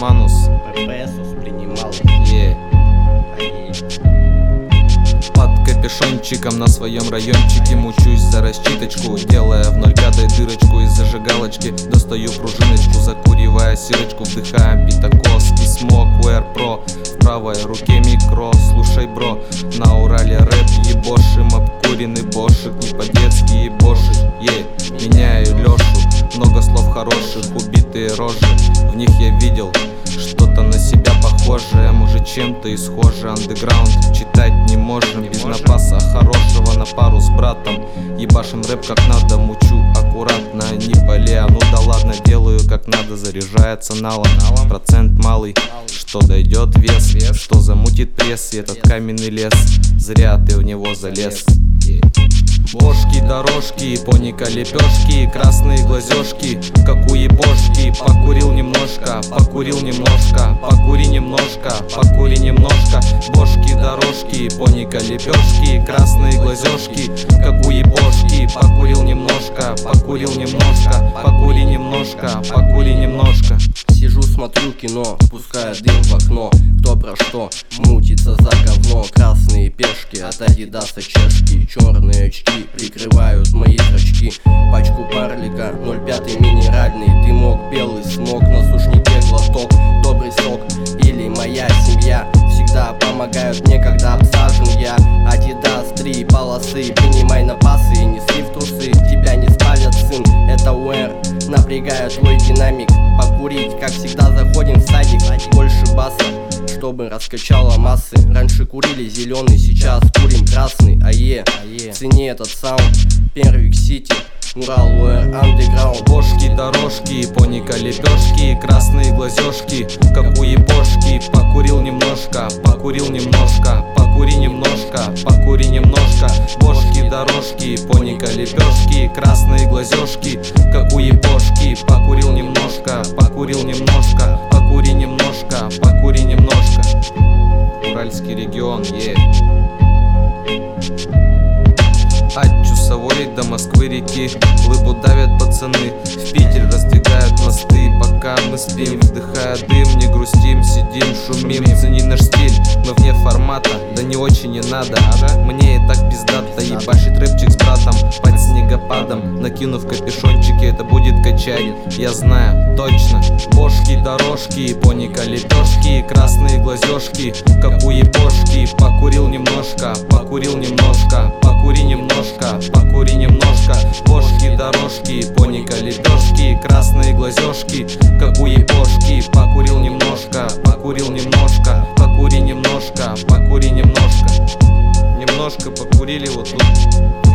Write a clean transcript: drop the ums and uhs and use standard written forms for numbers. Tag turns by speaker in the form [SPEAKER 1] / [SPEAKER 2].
[SPEAKER 1] Романус.
[SPEAKER 2] ППС воспринимал.
[SPEAKER 1] Под капюшончиком на своем райончике мучусь за рассчиточку, делая в 0,5 дырочку из зажигалочки. Достаю пружиночку, закуривая сирочку, вдыхаем питакос, письмо QR Pro. В правой руке микро, слушай, бро, на Урале рэп ебошим, обкуренный бошик, не по-детски ебошит. Меняю Лешу, много слов хороших, убитые рожи, в них я видел что-то на себя похожее, может чем-то и схоже. Андеграунд читать не можем, без напаса хорошего на пару с братом. Ебашим рэп как надо, мучу аккуратно, не болея. Ну да ладно, делаю как надо, заряжается налом. Процент малый, что дойдет вес, что замутит пресс и этот каменный лес. Зря ты в него залез. Бошки, дорожки, поника, лепешки, красные глазешки, как у ебошки. Покурил немножко, покурил немножко, покури немножко, покури немножко. Бошки, дорожки, поника, лепешки, красные глазешки, как у ебошки. Покурил немножко, покурил немножко, покури немножко, покури немножко.
[SPEAKER 2] Сижу, смотрю кино, пуская дым в окно. Кто про что мутится за говно. Красные пешки от Адидаса чешки, черные очки прикрывают мои зрачки. Пачку парлика, 0,5 минеральный дымок, белый смог, на сушнике глоток, добрый сок. Или моя семья всегда помогают мне, когда обсажен я. Адидас, 3 полосы, принимай напасы и неси в трусы. Тебя не спалят, сын, это УР, напрягает твой динамик. Покурить, как всегда, заходим в садик, больше баса, чтобы раскачало массы. Раньше курили зеленый, сейчас курим красный. Цени этот саунд, Первик Сити, Урал, андеграунд.
[SPEAKER 1] Бошки, дорожки, поника, лепешки, красные глазешки, как у ебошки. Покурил немножко, покурил немножко, покури немножко, покури немножко. Бошки, дорожки, поника, лепешки, красные глазешки, как у ебошки. Покурил немножко, покурил немножко, покури немножко, покури немножко. Уральский регион, От Чусовой до Москвы-реки лыбу давят пацаны, в Питер раздвигают мосты. Пока мы спим, вдыхая дым, не грустим, сидим, шумим. Цени наш стиль, мы вне формата, да не очень не надо. Мне и так пиздато, ебашит рэпчик с братом под снегопадом. Накинув капюшончики, это будет качать, я знаю точно. Бошки, дорожки, поника, лепешки, красные глазешки, как у ебошки. Покурил немножко, покурил немножко, покури немножко, покури немножко. Бошки, дорожки, поника, лепешки, красные глазешки, как у ебошки. Покурил немножко, покурил немножко, покури немножко, покури немножко. Немножко покурили вот тут.